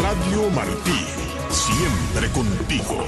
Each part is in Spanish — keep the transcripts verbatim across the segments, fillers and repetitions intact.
Radio Martí, siempre contigo.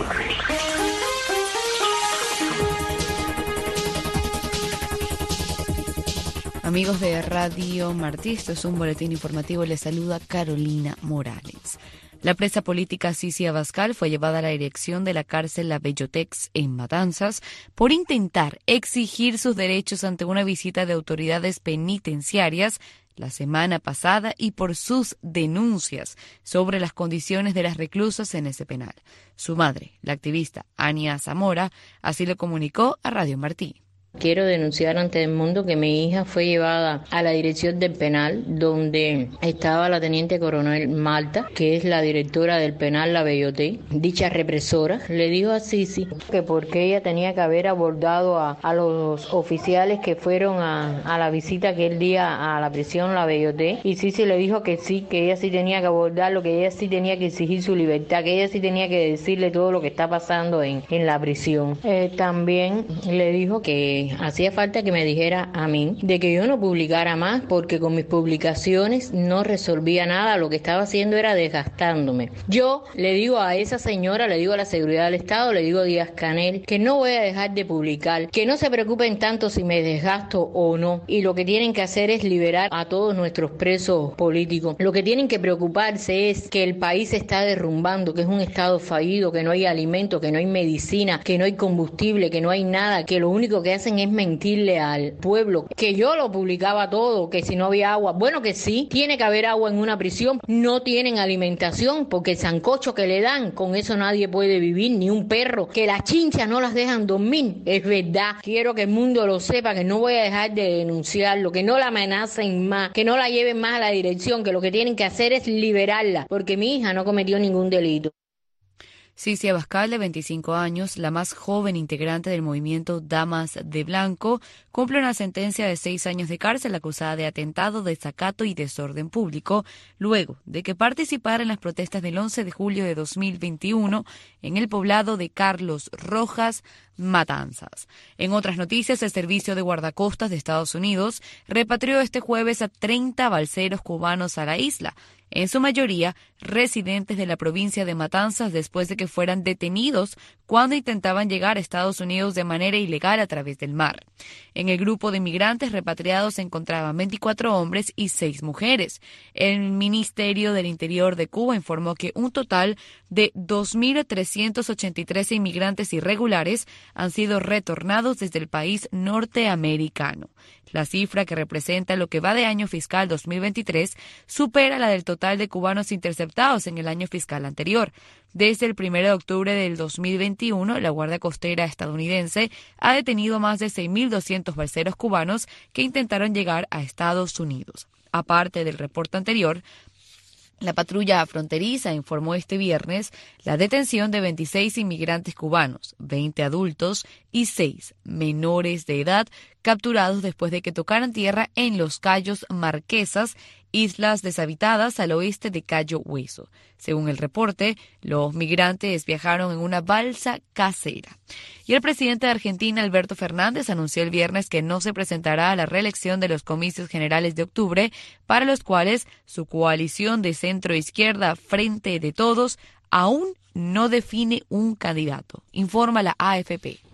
Amigos de Radio Martí, esto es un boletín informativo. Les saluda Carolina Morales. La presa política Cici Abascal fue llevada a la dirección de la cárcel La Bellotex en Matanzas por intentar exigir sus derechos ante una visita de autoridades penitenciarias la semana pasada y por sus denuncias sobre las condiciones de las reclusas en ese penal. Su madre, la activista Ania Zamora, así lo comunicó a Radio Martí. Quiero denunciar ante el mundo que mi hija fue llevada a la dirección del penal donde estaba la teniente coronel Malta, que es la directora del penal La Belloté. Dicha represora le dijo a Cici que porque ella tenía que haber abordado a, a los oficiales que fueron a, a la visita aquel día a la prisión La Belloté, y Cici le dijo que sí, que ella sí tenía que abordarlo, que ella sí tenía que exigir su libertad, que ella sí tenía que decirle todo lo que está pasando en, en la prisión. Eh, también le dijo que hacía falta que me dijera a mí de que yo no publicara más porque con mis publicaciones no resolvía nada, lo que estaba haciendo era desgastándome. Yo le digo a esa señora, le digo a la seguridad del Estado, le digo a Díaz Canel que no voy a dejar de publicar, que no se preocupen tanto si me desgasto o no, y lo que tienen que hacer es liberar a todos nuestros presos políticos. Lo que tienen que preocuparse es que el país se está derrumbando, que es un estado fallido, que no hay alimento, que no hay medicina, que no hay combustible, que no hay nada, que lo único que hacen es mentirle al pueblo, que yo lo publicaba todo, que si no había agua, bueno que sí, tiene que haber agua en una prisión, no tienen alimentación porque el sancocho que le dan, con eso nadie puede vivir, ni un perro, que las chinchas no las dejan dormir, es verdad, quiero que el mundo lo sepa, que no voy a dejar de denunciarlo, que no la amenacen más, que no la lleven más a la dirección, que lo que tienen que hacer es liberarla, porque mi hija no cometió ningún delito. Cici Abascal, de veinticinco años, la más joven integrante del movimiento Damas de Blanco, cumple una sentencia de seis años de cárcel acusada de atentado, desacato y desorden público, luego de que participara en las protestas del once de julio de dos mil veintiuno en el poblado de Carlos Rojas, Matanzas. En otras noticias, el Servicio de Guardacostas de Estados Unidos repatrió este jueves a treinta balseros cubanos a la isla, en su mayoría residentes de la provincia de Matanzas, después de que fueran detenidos cuando intentaban llegar a Estados Unidos de manera ilegal a través del mar. En el grupo de migrantes repatriados se encontraban veinticuatro hombres y seis mujeres. El Ministerio del Interior de Cuba informó que un total de dos mil trescientos ochenta y tres inmigrantes irregulares han sido retornados desde el país norteamericano. La cifra, que representa lo que va de año fiscal dos mil veintitrés, supera la del total de cubanos interceptados en el año fiscal anterior. Desde el primero de octubre del dos mil veintiuno, la Guardia Costera estadounidense ha detenido más de seis mil doscientos balseros cubanos que intentaron llegar a Estados Unidos. Aparte del reporte anterior, la patrulla fronteriza informó este viernes la detención de veintiséis inmigrantes cubanos, veinte adultos y seis menores de edad, capturados después de que tocaran tierra en Los Cayos Marquesas, islas deshabitadas al oeste de Cayo Hueso. Según el reporte, los migrantes viajaron en una balsa casera. Y el presidente de Argentina, Alberto Fernández, anunció el viernes que no se presentará a la reelección de los comicios generales de octubre, para los cuales su coalición de centro-izquierda Frente de Todos aún no define un candidato, informa la A F P.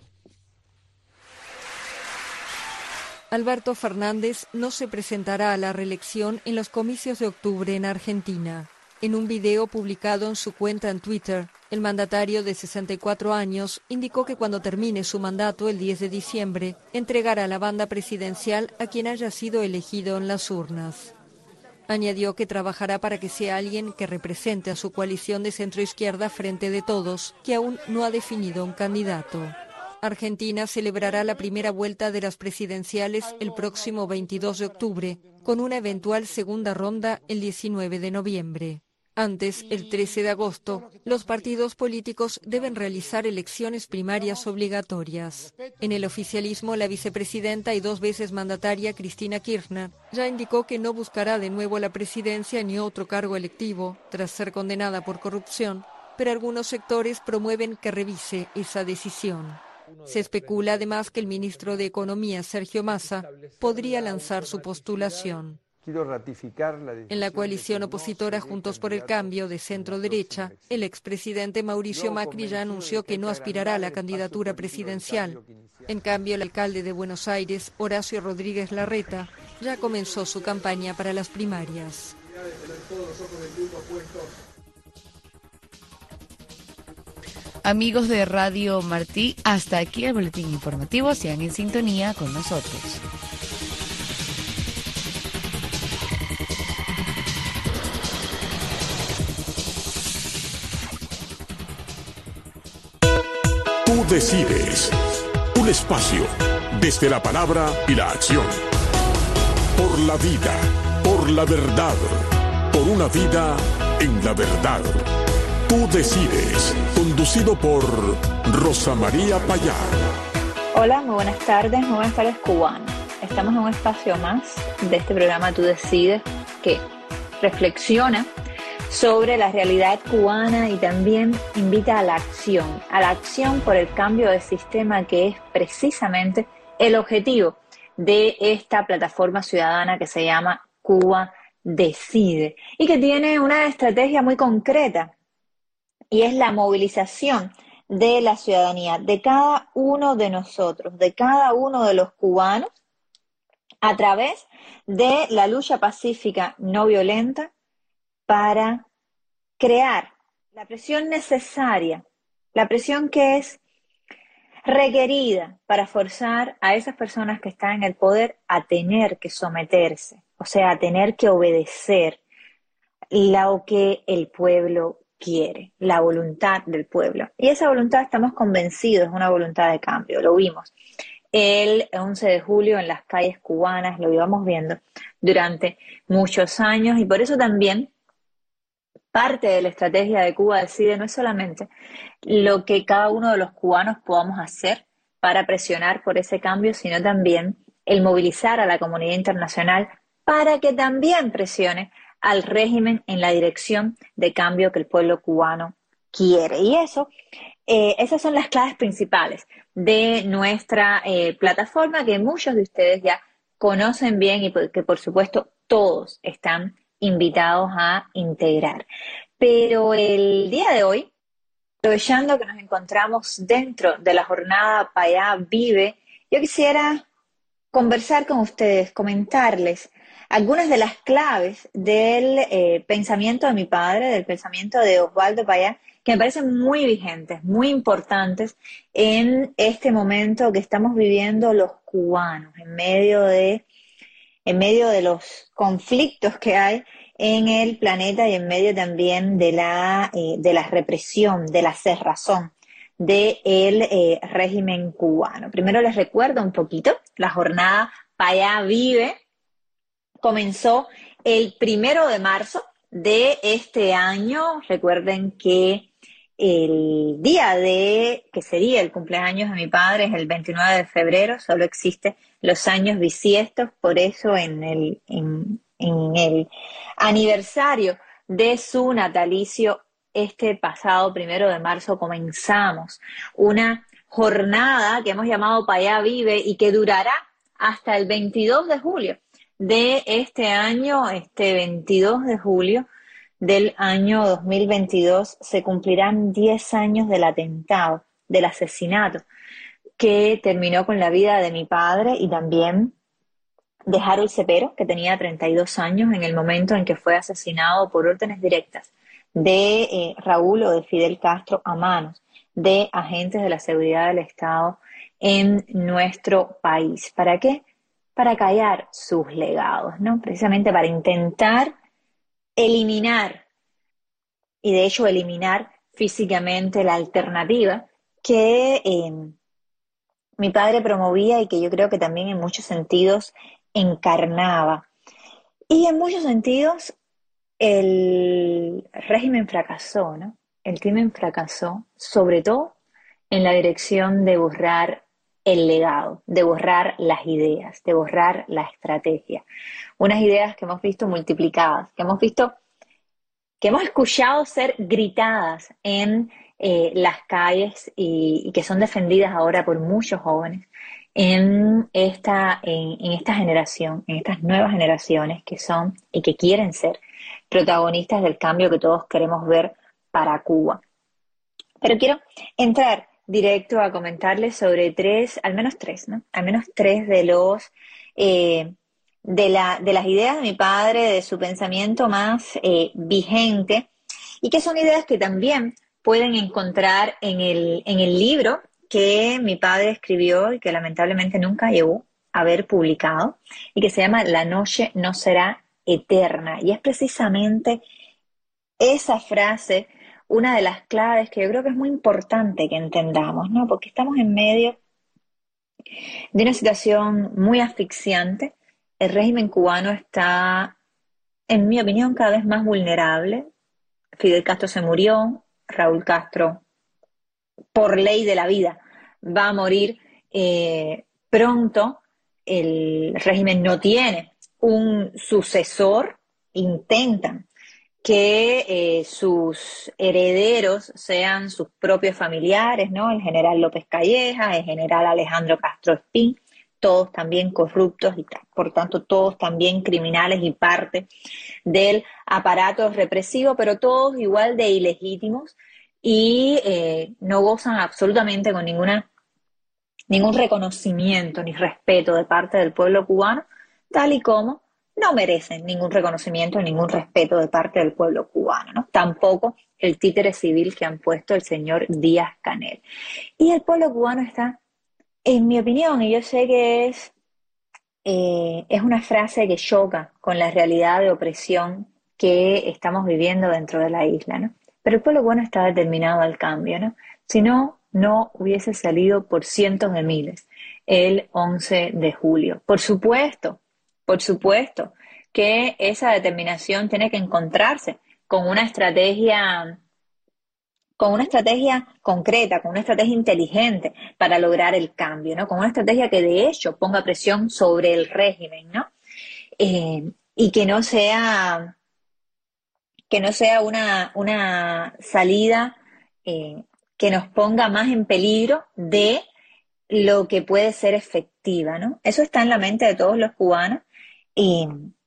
Alberto Fernández no se presentará a la reelección en los comicios de octubre en Argentina. En un video publicado en su cuenta en Twitter, el mandatario de sesenta y cuatro años indicó que cuando termine su mandato el diez de diciembre, entregará la banda presidencial a quien haya sido elegido en las urnas. Añadió que trabajará para que sea alguien que represente a su coalición de centroizquierda Frente de Todos, que aún no ha definido un candidato. Argentina celebrará la primera vuelta de las presidenciales el próximo veintidós de octubre, con una eventual segunda ronda el diecinueve de noviembre. Antes, el trece de agosto, los partidos políticos deben realizar elecciones primarias obligatorias. En el oficialismo, la vicepresidenta y dos veces mandataria Cristina Kirchner ya indicó que no buscará de nuevo la presidencia ni otro cargo electivo, tras ser condenada por corrupción, pero algunos sectores promueven que revise esa decisión. Se especula además que el ministro de Economía, Sergio Massa, podría lanzar su postulación. Quiero ratificar la decisión En la de coalición que no opositora seré Juntos por el candidato Cambio de en centro la derecha, próxima el elección. expresidente Mauricio Yo, Macri ya convencido de anunció que que hay no que aspirará a la agrandar el espacio candidatura político del presidencial. cambio que iniciamos. En cambio, el alcalde de Buenos Aires, Horacio Rodríguez Larreta, ya comenzó su campaña para las primarias. Amigos de Radio Martí, hasta aquí el boletín informativo. Sean en sintonía con nosotros. Tú decides. Un espacio desde la palabra y la acción. Por la vida, por la verdad, por una vida en la verdad. Tú decides. Conducido por Rosa María Payá. Hola, muy buenas tardes, muy buenas tardes cubanos. Estamos en un espacio más de este programa Tú Decides, que reflexiona sobre la realidad cubana y también invita a la acción, a la acción por el cambio de sistema, que es precisamente el objetivo de esta plataforma ciudadana que se llama Cuba Decide y que tiene una estrategia muy concreta, y es la movilización de la ciudadanía, de cada uno de nosotros, de cada uno de los cubanos, a través de la lucha pacífica no violenta para crear la presión necesaria, la presión que es requerida para forzar a esas personas que están en el poder a tener que someterse, o sea, a tener que obedecer lo que el pueblo quiere, la voluntad del pueblo. Y esa voluntad, estamos convencidos, es una voluntad de cambio. Lo vimos el once de julio en las calles cubanas, lo íbamos viendo durante muchos años, y por eso también parte de la estrategia de Cuba Decide no es solamente lo que cada uno de los cubanos podamos hacer para presionar por ese cambio, sino también el movilizar a la comunidad internacional para que también presione al régimen en la dirección de cambio que el pueblo cubano quiere. Y eso, eh, esas son las claves principales de nuestra eh, plataforma, que muchos de ustedes ya conocen bien y que por supuesto todos están invitados a integrar. Pero el día de hoy, aprovechando que nos encontramos dentro de la jornada Payá Vive, yo quisiera conversar con ustedes, comentarles algunas de las claves del eh, pensamiento de mi padre, del pensamiento de Osvaldo Payá, que me parecen muy vigentes, muy importantes en este momento que estamos viviendo los cubanos, en medio de, en medio de los conflictos que hay en el planeta y en medio también de la, eh, de la represión, de la cerrazón del eh, régimen cubano. Primero les recuerdo un poquito, la jornada Payá Vive comenzó el primero de marzo de este año. Recuerden que el día de, que sería el cumpleaños de mi padre, es el veintinueve de febrero, solo existe los años bisiestos, por eso en el, en, en el aniversario de su natalicio, este pasado primero de marzo, comenzamos una jornada que hemos llamado Payá Vive y que durará hasta el veintidós de julio de este año. Este veintidós de julio del año dos mil veintidós se cumplirán diez años del atentado, del asesinato que terminó con la vida de mi padre y también de Harold Cepero, que tenía treinta y dos años en el momento en que fue asesinado por órdenes directas de eh, Raúl o de Fidel Castro a manos de agentes de la seguridad del Estado en nuestro país. ¿Para qué? Para callar sus legados, ¿no? Precisamente para intentar eliminar, y de hecho eliminar físicamente la alternativa que eh, mi padre promovía y que yo creo que también en muchos sentidos encarnaba. Y en muchos sentidos el régimen fracasó, ¿no? El crimen fracasó, sobre todo en la dirección de borrar el legado, de borrar las ideas, de borrar la estrategia. Unas ideas que hemos visto multiplicadas, que hemos visto, que hemos escuchado ser gritadas en eh, las calles y, y que son defendidas ahora por muchos jóvenes en esta, en, en esta generación, en estas nuevas generaciones que son y que quieren ser protagonistas del cambio que todos queremos ver para Cuba. Pero quiero entrar directo a comentarles sobre tres, al menos tres, ¿no? Al menos tres de los eh, de, la, de las ideas de mi padre, de su pensamiento más eh, vigente, y que son ideas que también pueden encontrar en el, en el libro que mi padre escribió y que lamentablemente nunca llegó a haber publicado, y que se llama La noche no será eterna. Y es precisamente esa frase una de las claves que yo creo que es muy importante que entendamos, ¿no? Porque estamos en medio de una situación muy asfixiante. El régimen cubano está, en mi opinión, cada vez más vulnerable. Fidel Castro se murió, Raúl Castro, por ley de la vida, va a morir eh, pronto. El régimen no tiene un sucesor, intentan que eh, sus herederos sean sus propios familiares, ¿no? El general López Calleja, el general Alejandro Castro Espín, todos también corruptos y por tanto todos también criminales y parte del aparato represivo, pero todos igual de ilegítimos y eh, no gozan absolutamente con ninguna, ningún reconocimiento ni respeto de parte del pueblo cubano, tal y como no merecen ningún reconocimiento, ningún respeto de parte del pueblo cubano, ¿no? Tampoco el títere civil que han puesto el señor Díaz-Canel. Y el pueblo cubano está, en mi opinión, y yo sé que es, eh, es una frase que choca con la realidad de opresión que estamos viviendo dentro de la isla, ¿no? Pero el pueblo cubano está determinado al cambio, ¿no? Si no, no hubiese salido por cientos de miles el once de julio. Por supuesto, por supuesto que esa determinación tiene que encontrarse con una estrategia, con una estrategia concreta, con una estrategia inteligente para lograr el cambio, ¿no? Con una estrategia que de hecho ponga presión sobre el régimen, ¿no? Eh, y que no sea, que no sea una, una salida eh, que nos ponga más en peligro de lo que puede ser efectiva, ¿no? Eso está en la mente de todos los cubanos. Y,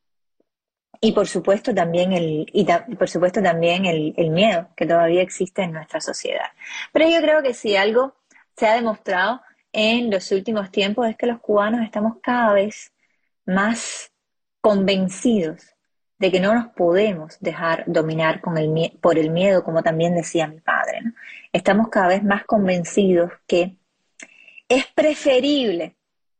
y por supuesto también el y ta, por supuesto también el, el miedo que todavía existe en nuestra sociedad. Pero yo creo que si algo se ha demostrado en los últimos tiempos es que los cubanos estamos cada vez más convencidos de que no nos podemos dejar dominar con el, por el miedo, como también decía mi padre, ¿no? Estamos cada vez más convencidos que es preferible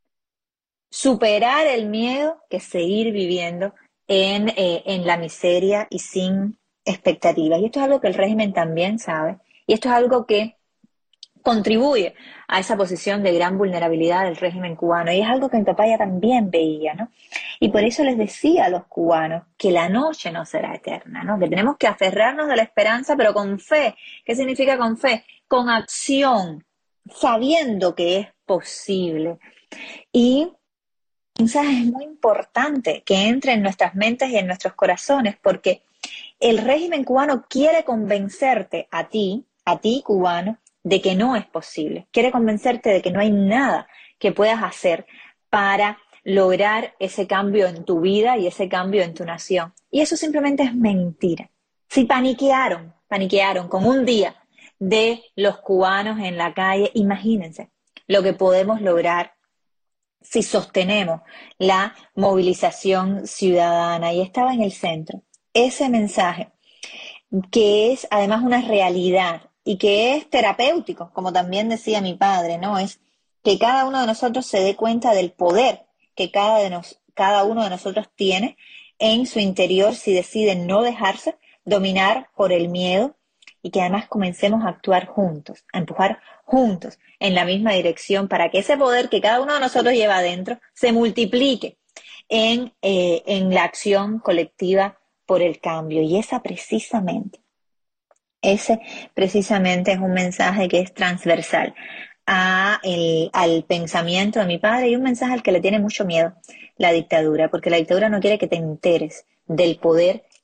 superar el miedo que seguir viviendo en, eh, en la miseria y sin expectativas. Y esto es algo que el régimen también sabe, y esto es algo que contribuye a esa posición de gran vulnerabilidad del régimen cubano, y es algo que mi papá ya también veía, ¿no? Y por eso les decía a los cubanos que la noche no será eterna, ¿no? Que tenemos que aferrarnos de la esperanza, pero con fe. ¿Qué significa con fe? Con acción, sabiendo que es posible. Y mensaje es muy importante que entre en nuestras mentes y en nuestros corazones, porque el régimen cubano quiere convencerte a ti, a ti cubano, de que no es posible. Quiere convencerte de que no hay nada que puedas hacer para lograr ese cambio en tu vida y ese cambio en tu nación. Y eso simplemente es mentira. Si paniquearon, paniquearon con un día de los cubanos en la calle, imagínense lo que podemos lograr si sostenemos la movilización ciudadana. Y estaba en el centro ese mensaje, que es además una realidad y que es terapéutico, como también decía mi padre, ¿no? Es que cada uno de nosotros se dé cuenta del poder que cada, de nos, cada uno de nosotros tiene en su interior si decide no dejarse dominar por el miedo, y que además comencemos a actuar juntos, a empujar juntos en la misma dirección para que ese poder que cada uno de nosotros lleva adentro se multiplique en, eh, en la acción colectiva por el cambio. Y esa precisamente, ese precisamente es un mensaje que es transversal a el, al pensamiento de mi padre, y un mensaje al que le tiene mucho miedo la dictadura, porque la dictadura no quiere que te enteres del poder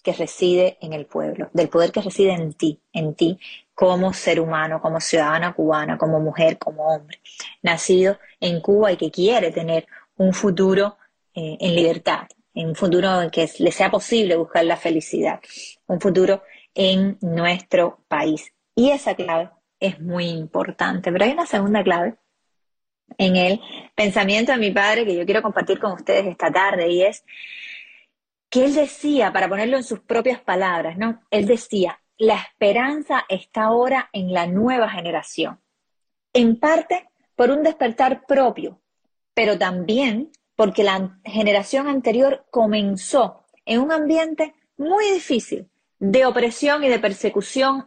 que reside en el pueblo, del poder que reside en ti, en ti como ser humano, como ciudadana cubana, como mujer, como hombre, nacido en Cuba y que quiere tener un futuro eh, en libertad, en un futuro en que le sea posible buscar la felicidad, un futuro en nuestro país. Y esa clave es muy importante. Pero hay una segunda clave en el pensamiento de mi padre que yo quiero compartir con ustedes esta tarde, y es que él decía, para ponerlo en sus propias palabras, ¿no? Él decía, la esperanza está ahora en la nueva generación, en parte por un despertar propio, pero también porque la generación anterior comenzó en un ambiente muy difícil de opresión y de persecución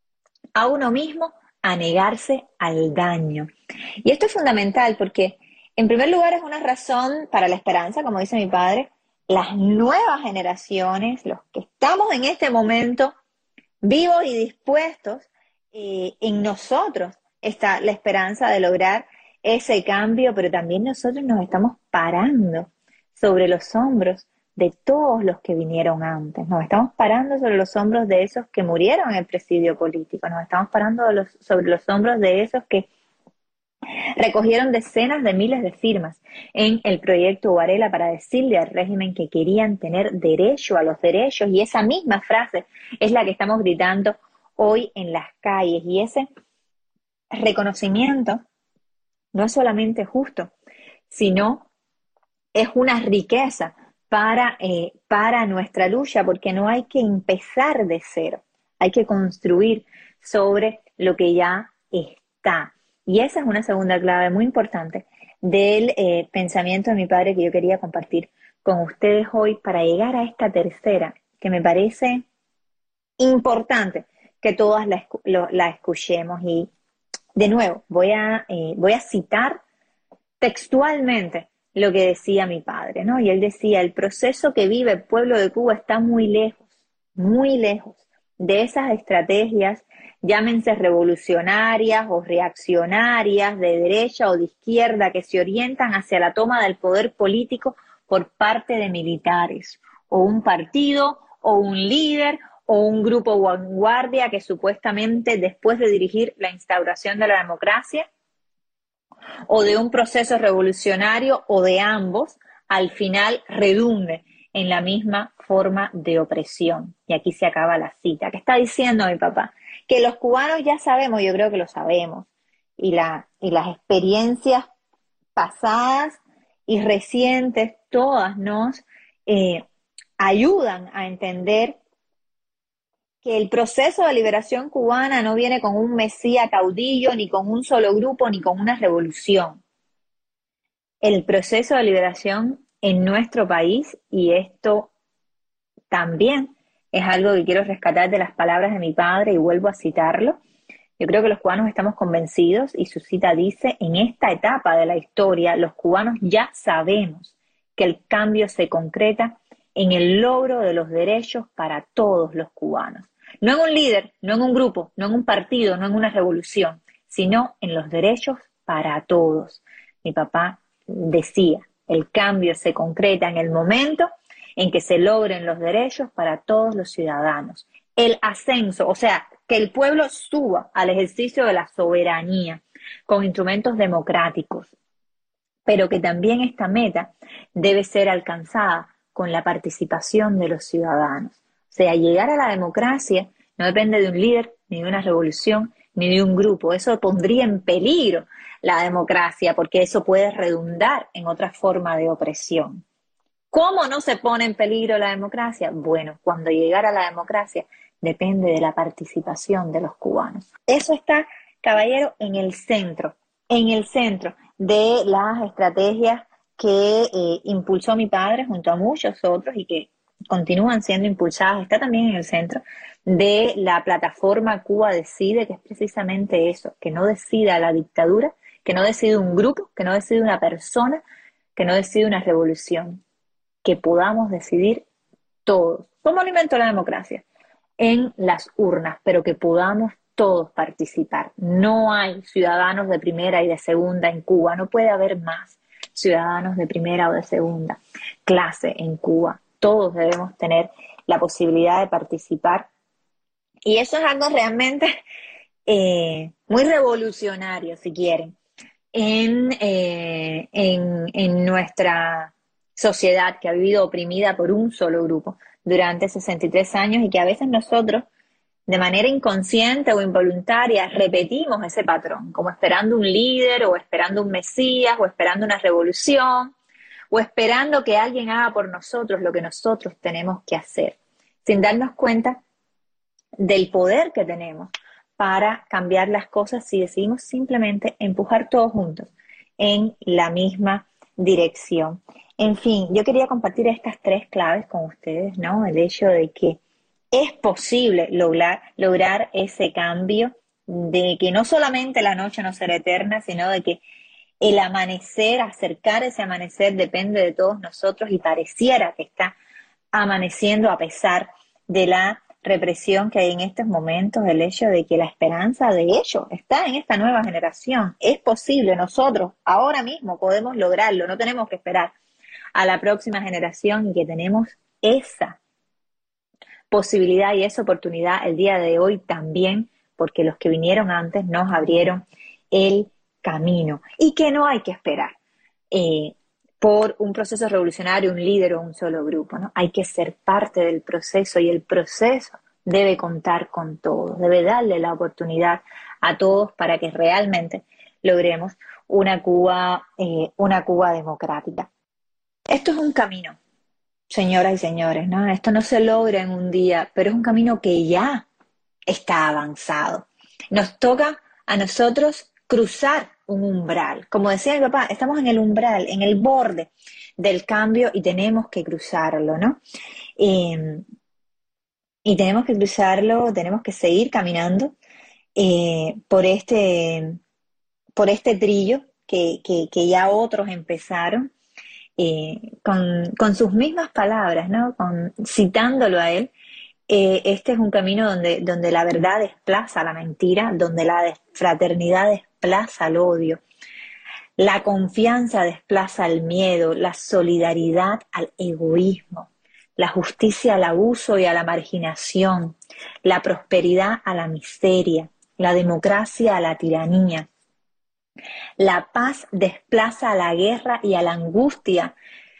a uno mismo, a negarse al daño. Y esto es fundamental porque, en primer lugar, es una razón para la esperanza, como dice mi padre. Las nuevas generaciones, los que estamos en este momento vivos y dispuestos, eh, en nosotros está la esperanza de lograr ese cambio, pero también nosotros nos estamos parando sobre los hombros de todos los que vinieron antes. Nos estamos parando sobre los hombros de esos que murieron en el presidio político. Nos estamos parando de los, sobre los hombros de esos que recogieron decenas de miles de firmas en el proyecto Varela para decirle al régimen que querían tener derecho a los derechos, y esa misma frase es la que estamos gritando hoy en las calles, y ese reconocimiento no es solamente justo, sino es una riqueza para, eh, para nuestra lucha, porque no hay que empezar de cero, hay que construir sobre lo que ya está. Y esa es una segunda clave muy importante del eh, pensamiento de mi padre que yo quería compartir con ustedes hoy para llegar a esta tercera, que me parece importante que todas la, lo, la escuchemos. Y de nuevo, voy a, eh, voy a citar textualmente lo que decía mi padre, ¿no? Y él decía, el proceso que vive el pueblo de Cuba está muy lejos, muy lejos de esas estrategias, llámense revolucionarias o reaccionarias, de derecha o de izquierda, que se orientan hacia la toma del poder político por parte de militares, o un partido, o un líder, o un grupo vanguardia que supuestamente después de dirigir la instauración de la democracia, o de un proceso revolucionario, o de ambos, al final redunde en la misma forma de opresión. Y aquí se acaba la cita. ¿Qué está diciendo mi papá? Que los cubanos ya sabemos, yo creo que lo sabemos, y, la, y las experiencias pasadas y recientes, todas nos eh, ayudan a entender que el proceso de liberación cubana no viene con un mesías caudillo, ni con un solo grupo, ni con una revolución. El proceso de liberación en nuestro país, y esto también es algo que quiero rescatar de las palabras de mi padre y vuelvo a citarlo, yo creo que los cubanos estamos convencidos, y su cita dice, en esta etapa de la historia los cubanos ya sabemos que el cambio se concreta en el logro de los derechos para todos los cubanos. No en un líder, no en un grupo, no en un partido, no en una revolución, sino en los derechos para todos. Mi papá decía, el cambio se concreta en el momento en que se logren los derechos para todos los ciudadanos. El ascenso, o sea, que el pueblo suba al ejercicio de la soberanía con instrumentos democráticos, pero que también esta meta debe ser alcanzada con la participación de los ciudadanos. O sea, llegar a la democracia no depende de un líder, ni de una revolución, ni de un grupo. Eso pondría en peligro la democracia, porque eso puede redundar en otra forma de opresión. ¿Cómo no se pone en peligro la democracia? Bueno, cuando llegar a la democracia depende de la participación de los cubanos. Eso está, caballero, en el centro, en el centro de las estrategias que eh, impulsó mi padre junto a muchos otros y que continúan siendo impulsadas. Está también en el centro de la plataforma Cuba Decide, que es precisamente eso, que no decida la dictadura, que no decide un grupo, que no decide una persona, que no decide una revolución, que podamos decidir todos. ¿Cómo alimentó la democracia? En las urnas, pero que podamos todos participar. No hay ciudadanos de primera y de segunda en Cuba, no puede haber más ciudadanos de primera o de segunda clase en Cuba. Todos debemos tener la posibilidad de participar. Y eso es algo realmente eh, muy revolucionario, si quieren, en, eh, en, en nuestra sociedad que ha vivido oprimida por un solo grupo durante sesenta y tres años y que a veces nosotros, de manera inconsciente o involuntaria, repetimos ese patrón, como esperando un líder o esperando un mesías o esperando una revolución o esperando que alguien haga por nosotros lo que nosotros tenemos que hacer, sin darnos cuenta del poder que tenemos para cambiar las cosas si decidimos simplemente empujar todos juntos en la misma dirección. En fin, yo quería compartir estas tres claves con ustedes, ¿no? El hecho de que es posible lograr, lograr ese cambio, de que no solamente la noche no será eterna, sino de que el amanecer, acercar ese amanecer depende de todos nosotros y pareciera que está amaneciendo a pesar de la represión que hay en estos momentos, el hecho de que la esperanza de ello está en esta nueva generación. Es posible, nosotros ahora mismo podemos lograrlo, no tenemos que esperar a la próxima generación y que tenemos esa posibilidad y esa oportunidad el día de hoy también, porque los que vinieron antes nos abrieron el camino y que no hay que esperar eh, por un proceso revolucionario, un líder o un solo grupo, ¿no? Hay que ser parte del proceso y el proceso debe contar con todos, debe darle la oportunidad a todos para que realmente logremos una Cuba, eh, una Cuba democrática. Esto es un camino, señoras y señores, ¿no? Esto no se logra en un día, pero es un camino que ya está avanzado. Nos toca a nosotros cruzar un umbral. Como decía mi papá, estamos en el umbral, en el borde del cambio y tenemos que cruzarlo, ¿no? Eh, y tenemos que cruzarlo, tenemos que seguir caminando eh, por este, por este trillo que, que, que ya otros empezaron. Eh, con, con sus mismas palabras, ¿no? Con, citándolo a él, eh, este es un camino donde, donde la verdad desplaza la mentira, donde la fraternidad desplaza el odio, la confianza desplaza el miedo, la solidaridad al egoísmo, la justicia al abuso y a la marginación, la prosperidad a la miseria, la democracia a la tiranía. La paz desplaza a la guerra y a la angustia,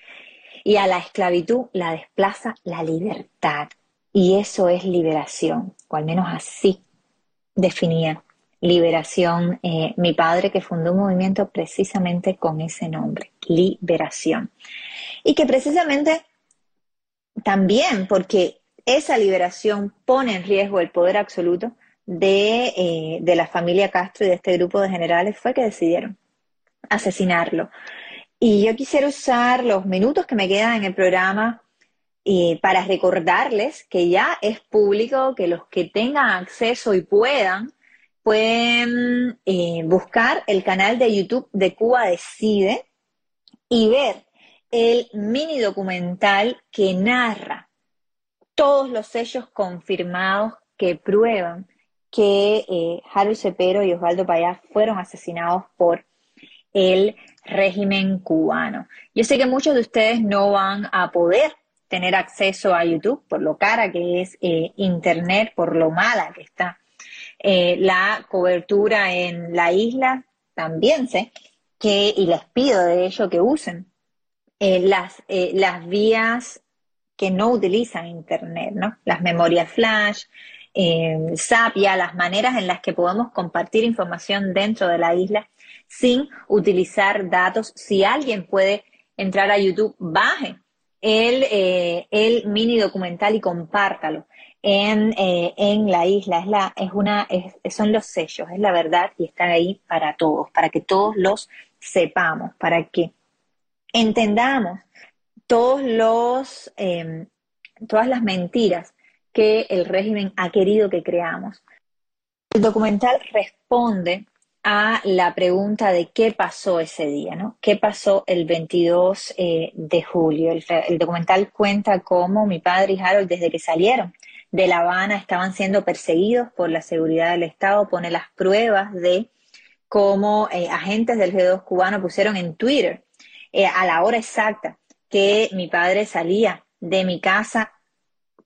y a la esclavitud la desplaza la libertad. Y eso es liberación, o al menos así definía liberación eh, mi padre, que fundó un movimiento precisamente con ese nombre, liberación. Y que precisamente también porque esa liberación pone en riesgo el poder absoluto de, eh, de la familia Castro y de este grupo de generales, fue que decidieron asesinarlo. Y yo quisiera usar los minutos que me quedan en el programa eh, para recordarles que ya es público, que los que tengan acceso y puedan, pueden eh, buscar el canal de YouTube de Cuba Decide y ver el mini documental que narra todos los hechos confirmados que prueban que eh, Harold Cepero y Osvaldo Payá fueron asesinados por el régimen cubano. Yo sé que muchos de ustedes no van a poder tener acceso a YouTube por lo cara que es eh, Internet, por lo mala que está eh, la cobertura en la isla. También sé que, y les pido de ello que usen eh, las, eh, las vías que no utilizan Internet, ¿no? Las memorias flash, eh, Zapia, las maneras en las que podemos compartir información dentro de la isla sin utilizar datos. Si alguien puede entrar a YouTube, baje el, eh, el mini documental y compártalo en, eh, en la isla. Es la, es una, es, son los sellos, es la verdad y están ahí para todos, para que todos los sepamos, para que entendamos todos los, eh, todas las mentiras que el régimen ha querido que creamos. El documental responde a la pregunta de qué pasó ese día, ¿no? ¿Qué pasó el veintidós eh, de julio? El, el documental cuenta cómo mi padre y Harold, desde que salieron de La Habana, estaban siendo perseguidos por la seguridad del Estado. Pone las pruebas de cómo eh, agentes del G dos cubano pusieron en Twitter eh, a la hora exacta que mi padre salía de mi casa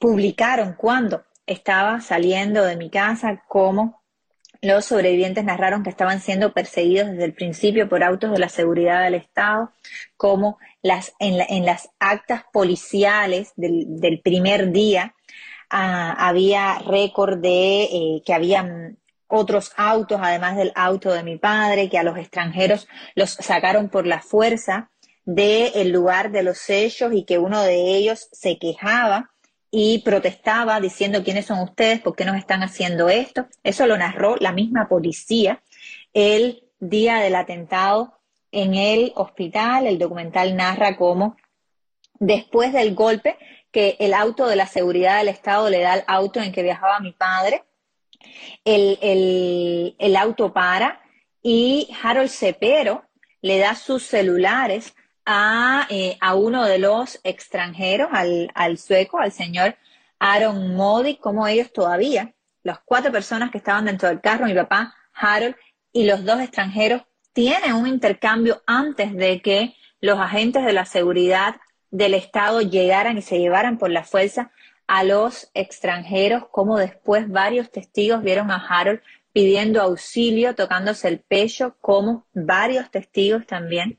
publicaron cuando estaba saliendo de mi casa, cómo los sobrevivientes narraron que estaban siendo perseguidos desde el principio por autos de la seguridad del Estado, cómo las, en, la, en las actas policiales del, del primer día ah, había récord de eh, que habían otros autos, además del auto de mi padre, que a los extranjeros los sacaron por la fuerza del lugar de los sellos y que uno de ellos se quejaba y protestaba diciendo quiénes son ustedes, por qué nos están haciendo esto. Eso lo narró la misma policía el día del atentado en el hospital. El documental narra cómo después del golpe, que el auto de la seguridad del Estado le da al auto en que viajaba mi padre, el, el, el auto para y Harold Cepero le da sus celulares A, eh, a uno de los extranjeros, al, al sueco, al señor Aaron Modi, como ellos todavía, las cuatro personas que estaban dentro del carro, mi papá, Harold y los dos extranjeros, tienen un intercambio antes de que los agentes de la seguridad del Estado llegaran y se llevaran por la fuerza a los extranjeros, como después varios testigos vieron a Harold pidiendo auxilio, tocándose el pecho, como varios testigos también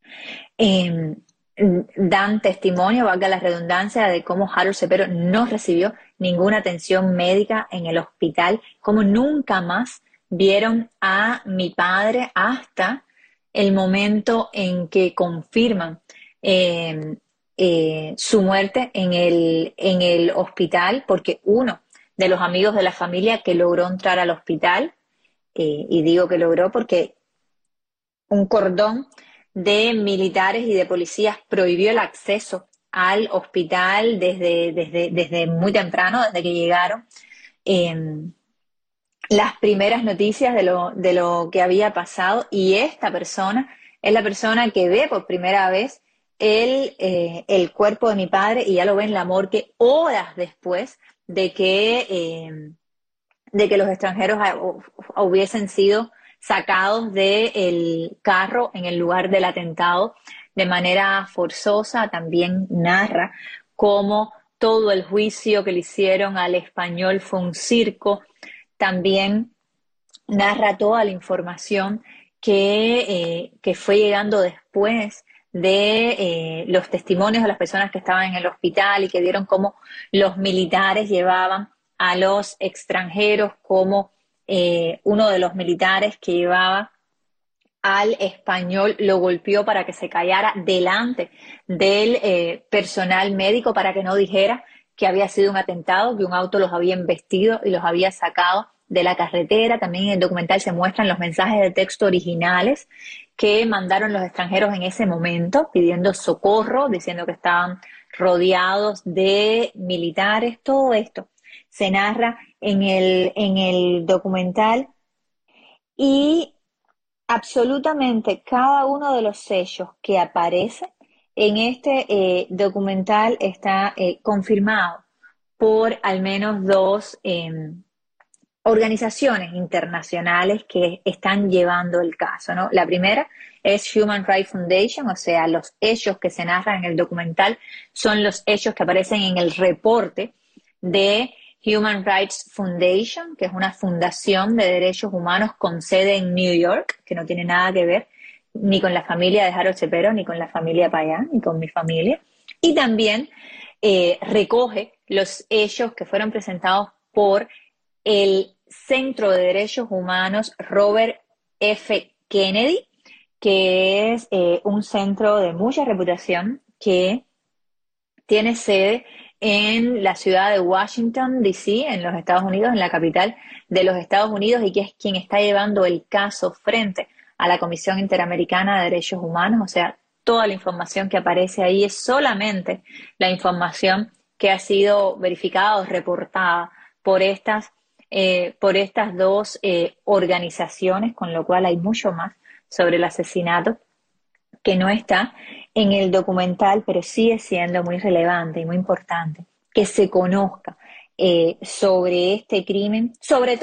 Eh, dan testimonio, valga la redundancia, de cómo Harold Cepero no recibió ninguna atención médica en el hospital, cómo nunca más vieron a mi padre hasta el momento en que confirman eh, eh, su muerte en el, en el hospital, porque uno de los amigos de la familia que logró entrar al hospital, eh, y digo que logró porque un cordón de militares y de policías prohibió el acceso al hospital desde, desde, desde muy temprano, desde que llegaron. Eh, las primeras noticias de lo, de lo que había pasado, y esta persona es la persona que ve por primera vez el, eh, el cuerpo de mi padre, y ya lo ve en la morgue horas después de que, eh, de que los extranjeros hubiesen sido sacados del carro en el lugar del atentado de manera forzosa. También narra cómo todo el juicio que le hicieron al español fue un circo. También narra toda la información que, eh, que fue llegando después de eh, los testimonios de las personas que estaban en el hospital y que vieron cómo los militares llevaban a los extranjeros, como Eh, uno de los militares que llevaba al español lo golpeó para que se callara delante del eh, personal médico, para que no dijera que había sido un atentado, que un auto los había embestido y los había sacado de la carretera. También en el documental se muestran los mensajes de texto originales que mandaron los extranjeros en ese momento, pidiendo socorro, diciendo que estaban rodeados de militares. Todo esto se narra en el, en el documental, y absolutamente cada uno de los sellos que aparece en este eh, documental está eh, confirmado por al menos dos eh, organizaciones internacionales que están llevando el caso, ¿no? La primera es Human Rights Foundation, o sea, los hechos que se narran en el documental son los hechos que aparecen en el reporte de Human Rights Foundation, que es una fundación de derechos humanos con sede en New York, que no tiene nada que ver ni con la familia de Harold Cepero, ni con la familia Payán, ni con mi familia. Y también eh, recoge los hechos que fueron presentados por el Centro de Derechos Humanos Robert F. Kennedy, que es eh, un centro de mucha reputación que tiene sede en la ciudad de Washington, D C, en los Estados Unidos, en la capital de los Estados Unidos, y que es quien está llevando el caso frente a la Comisión Interamericana de Derechos Humanos. O sea, toda la información que aparece ahí es solamente la información que ha sido verificada o reportada por estas, eh, por estas dos eh, organizaciones, con lo cual hay mucho más sobre el asesinato que no está en el documental, pero sigue siendo muy relevante y muy importante que se conozca eh, sobre este crimen, sobre todo